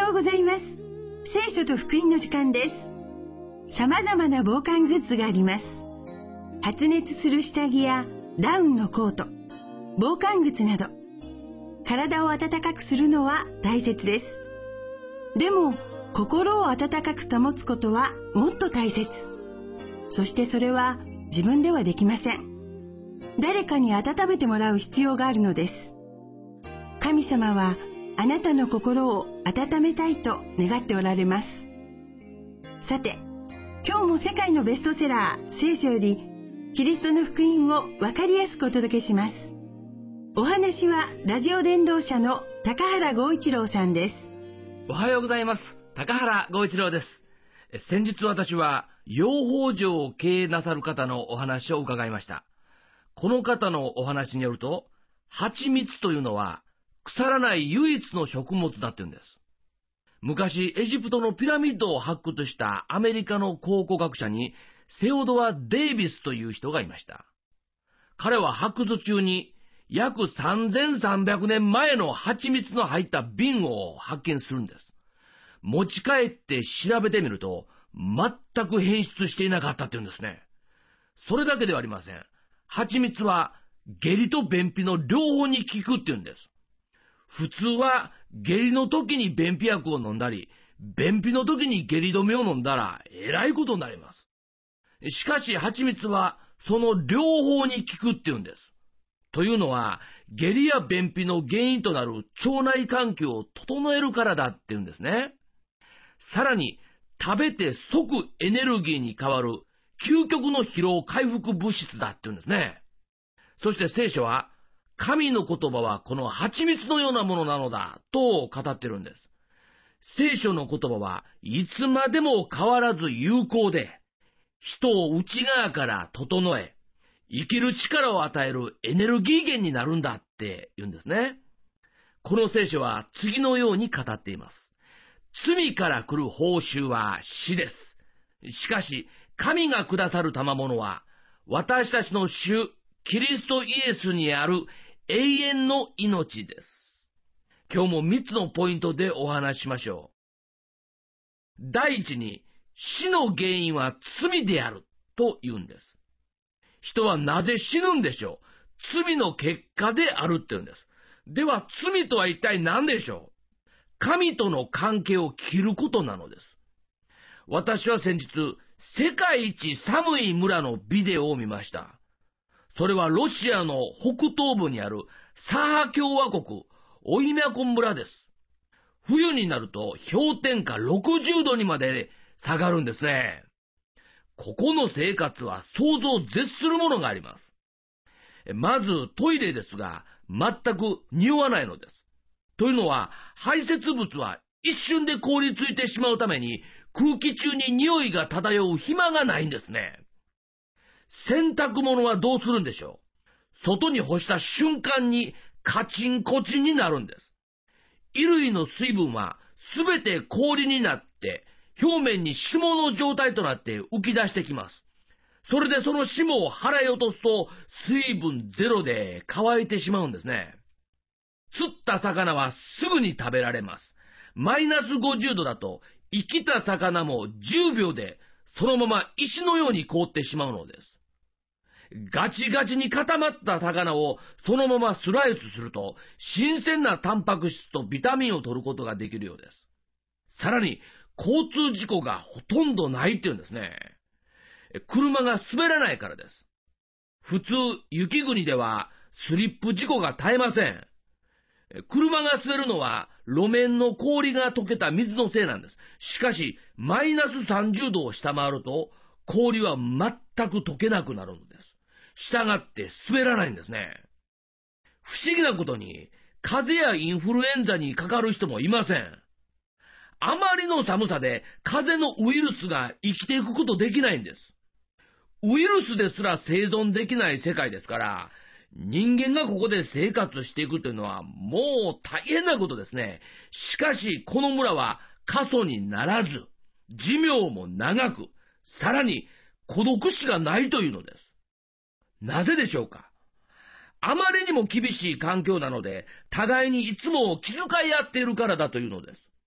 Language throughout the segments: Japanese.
ようございます。聖書と福音の時間です。様々な防寒グッズがあります。発熱する下着やダウンのコート、防寒靴など、体を暖かくするのは大切です。でも、心を暖かく保つことはもっと大切。そしてそれは自分ではできません。誰かに温めてもらう必要があるのです。神様はあなたの心を温めたいと願っておられます。さて、今日も世界のベストセラー聖書よりキリストの福音を分かりやすくお届けします。お話はラジオ伝道者の高原剛一郎さんです。 おはようございます。高原剛一郎です。先日私は養蜂場を経営なさる方のお話を伺いました。この方のお話によると、蜂蜜というのは腐らない唯一の食物だっていうんです。昔エジプトのピラミッドを発掘したアメリカの考古学者にセオドア・デイビスという人がいました。彼は発掘中に約3300年前の蜂蜜の入った瓶を発見するんです。持ち帰って調べてみると全く変質していなかったっていうんですね。それだけではありません。蜂蜜は下痢と便秘の両方に効くっていうんです。普通は下痢の時に便秘薬を飲んだり、便秘の時に下痢止めを飲んだらえらいことになります。しかし蜂蜜はその両方に効くっていうんです。というのは、下痢や便秘の原因となる腸内環境を整えるからだっていうんですね。さらに、食べて即エネルギーに変わる究極の疲労回復物質だっていうんですね。そして聖書は、神の言葉はこの蜂蜜のようなものなのだと語ってるんです。聖書の言葉はいつまでも変わらず有効で、人を内側から整え、生きる力を与えるエネルギー源になるんだって言うんですね。この聖書は次のように語っています。罪から来る報酬は死です。しかし、神がくださる賜物は、私たちの主、キリストイエスにある永遠の命です。今日も3つのポイントでお話ししましょう。第一に、死の原因は罪であると言うんです。人はなぜ死ぬんでしょう。罪の結果であるって言うんです。では罪とは一体何でしょう。神との関係を切ることなのです。私は先日、世界一寒い村のビデオを見ました。それはロシアの北東部にあるサハ共和国オイミャコン村です。冬になると氷点下60度にまで下がるんですね。ここの生活は想像を絶するものがあります。まずトイレですが、全く匂わないのです。というのは、排泄物は一瞬で凍りついてしまうために、空気中に匂いが漂う暇がないんですね。洗濯物はどうするんでしょう。外に干した瞬間にカチンコチンになるんです。衣類の水分はすべて氷になって、表面に霜の状態となって浮き出してきます。それでその霜を払い落とすと水分ゼロで乾いてしまうんですね。釣った魚はすぐに食べられます。マイナス50度だと生きた魚も10秒でそのまま石のように凍ってしまうのです。ガチガチに固まった魚をそのままスライスすると新鮮なタンパク質とビタミンを取ることができるようです。さらに交通事故がほとんどないっていうんですね。車が滑らないからです。普通、雪国ではスリップ事故が絶えません。車が滑るのは路面の氷が溶けた水のせいなんです。しかし、マイナス30度を下回ると、氷は全く溶けなくなるのです。したがって滑らないんですね。不思議なことに、風邪やインフルエンザにかかる人もいません。あまりの寒さで風邪のウイルスが生きていくことできないんです。ウイルスですら生存できない世界ですから、人間がここで生活していくというのはもう大変なことですね。しかしこの村は過疎にならず、寿命も長く、さらに孤独死がないというのです。なぜでしょうか。あまりにも厳しい環境なので、互いにいつも気遣い合っているからだというのです。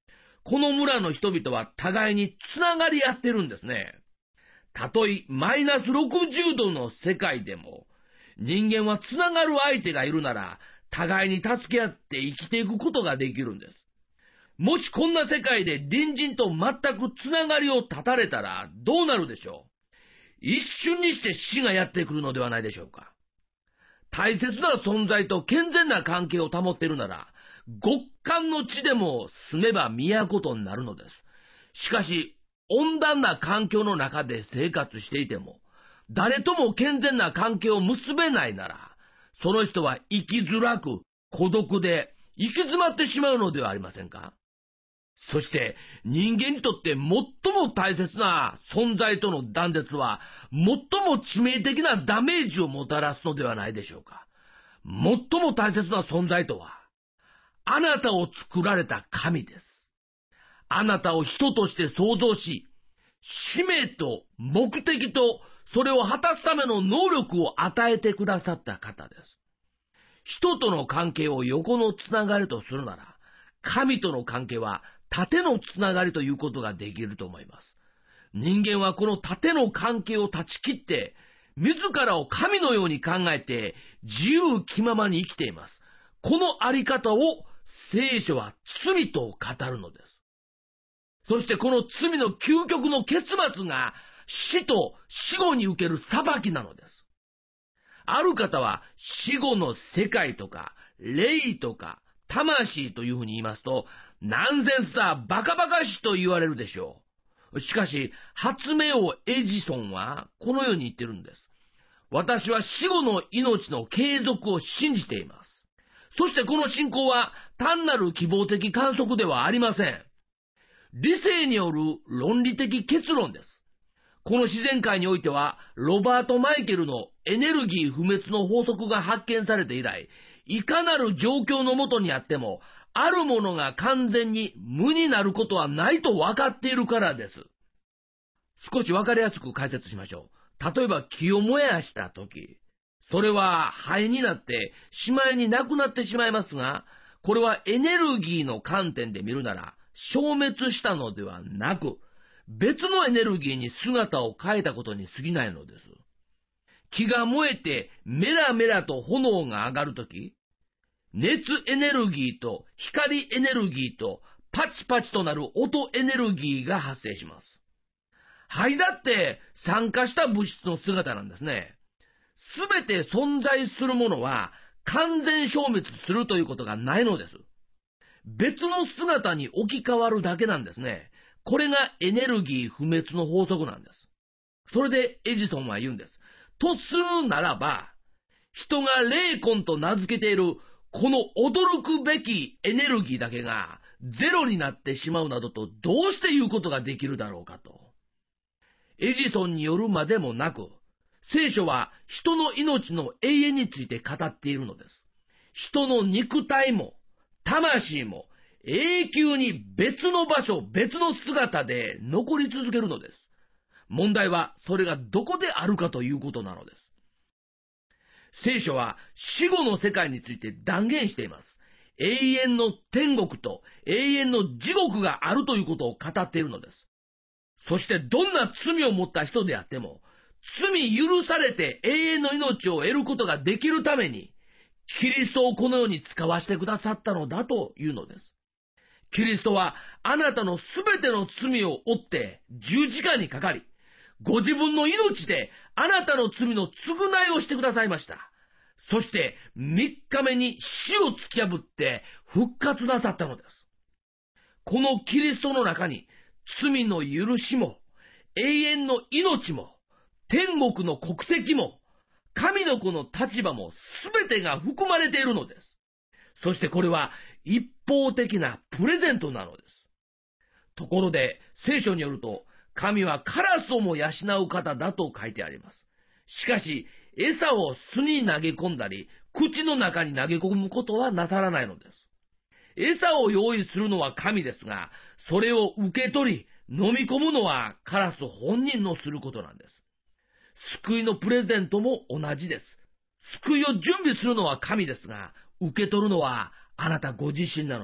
この村の人々は互いにつながり合ってるんですね。たとえマイナス60度の世界でも、人間はつながる相手がいるなら、互いに助け合って生きていくことができるんです。もしこんな世界で隣人と全くつながりを断たれたらどうなるでしょう。一瞬にして死がやってくるのではないでしょうか。大切な存在と健全な関係を保っているなら、極寒の地でも住めば都となるのです。しかし、温暖な環境の中で生活していても、誰とも健全な関係を結べないなら、その人は生きづらく、孤独で、行き詰まってしまうのではありませんか。そして、人間にとって最も大切な存在との断絶は、最も致命的なダメージをもたらすのではないでしょうか。最も大切な存在とは、あなたを作られた神です。あなたを人として創造し、使命と目的とそれを果たすための能力を与えてくださった方です。人との関係を横のつながりとするなら、神との関係は縦のつながりということができると思います。人間はこの縦の関係を断ち切って、自らを神のように考えて自由気ままに生きています。このあり方を聖書は罪と語るのです。そしてこの罪の究極の結末が死と死後に受ける裁きなのです。ある方は死後の世界とか霊とか魂というふうに言いますと、ナンセンスだ、バカバカしと言われるでしょう。しかし、発明王エジソンはこのように言ってるんです。私は死後の命の継続を信じています。そしてこの信仰は単なる希望的観測ではありません。理性による論理的結論です。この自然界においては、ロバート・マイケルのエネルギー不滅の法則が発見されて以来、いかなる状況のもとにあっても、あるものが完全に無になることはないと分かっているからです。少し分かりやすく解説しましょう。例えば木を燃やしたとき、それは灰になってしまいになくなってしまいますが、これはエネルギーの観点で見るなら、消滅したのではなく、別のエネルギーに姿を変えたことに過ぎないのです。木が燃えてメラメラと炎が上がるとき、熱エネルギーと光エネルギーとパチパチとなる音エネルギーが発生します。灰だって酸化した物質の姿なんですね。すべて存在するものは完全消滅するということがないのです。別の姿に置き換わるだけなんですね。これがエネルギー不滅の法則なんです。それでエジソンは言うんです。とするならば、人が霊魂と名付けているこの驚くべきエネルギーだけがゼロになってしまうなどとどうして言うことができるだろうかと。エジソンによるまでもなく、聖書は人の命の永遠について語っているのです。人の肉体も魂も永久に別の場所、別の姿で残り続けるのです。問題はそれがどこであるかということなのです。聖書は死後の世界について断言しています。永遠の天国と永遠の地獄があるということを語っているのです。そしてどんな罪を持った人であっても、罪許されて永遠の命を得ることができるために、キリストをこの世に使わせてくださったのだというのです。キリストはあなたのすべての罪を負って十字架にかかり、ご自分の命であなたの罪の償いをしてくださいました。そして3日目に死を突き破って復活なさったのです。このキリストの中に罪の許しも永遠の命も天国の国籍も神の子の立場も全てが含まれているのです。そしてこれは一方的なプレゼントなのです。ところで聖書によると、神はカラスをも養う方だと書いてあります。しかし餌を巣に投げ込んだり口の中に投げ込むことはなさらないのです。餌を用意するのは神ですが、それを受け取り飲み込むのはカラス本人のすることなんです。救いのプレゼントも同じです。救いを準備するのは神ですが、受け取るのはあなたご自身なのです。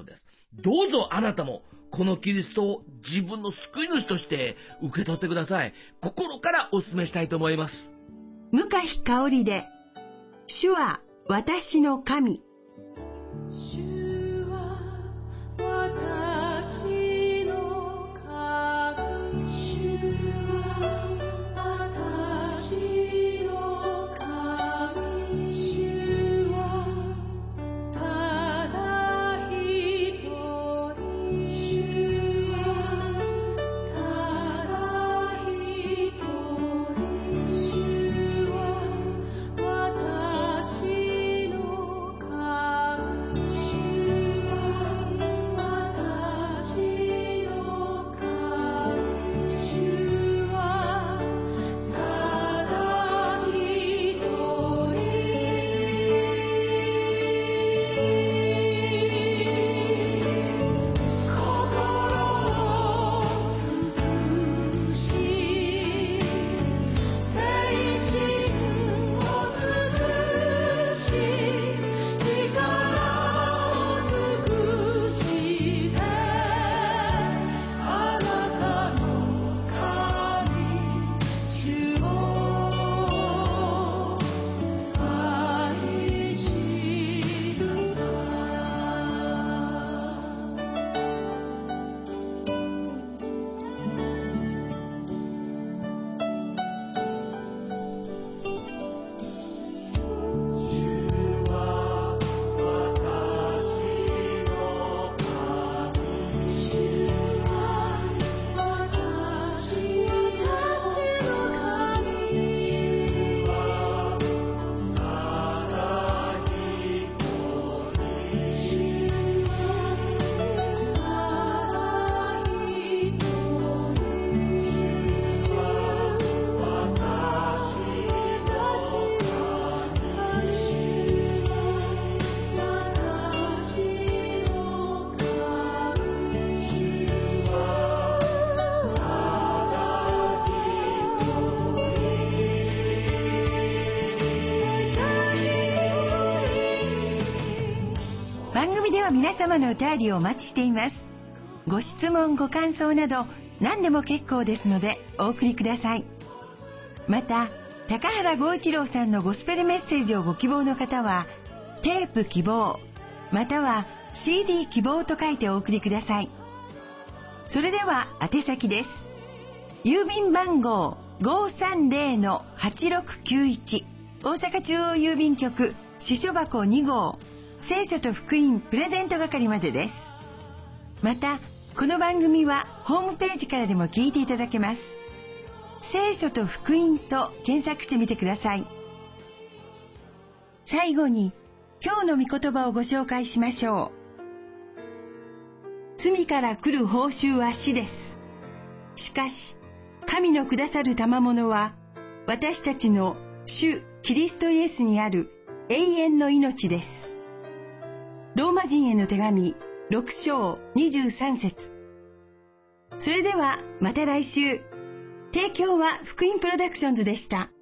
どうぞあなたもこのキリストを自分の救い主として受け取ってください。心からお勧めしたいと思います。 向日香織で、主は私の神。番組では皆様のお便りをお待ちしています。ご質問、ご感想など何でも結構ですのでお送りください。また、高原剛一郎さんのゴスペルメッセージをご希望の方は、テープ希望、または CD 希望と書いてお送りください。それでは宛先です。郵便番号 530-8691 大阪中央郵便局支所箱2号聖書と福音プレゼント係までです。また、この番組はホームページからでも聞いていただけます。聖書と福音と検索してみてください。最後に、今日の御言葉をご紹介しましょう。罪から来る報酬は死です。しかし、神のくださる賜物は、私たちの主キリストイエスにある永遠の命です。ローマ人への手紙6章23節。それではまた来週。提供は福音プロダクションズでした。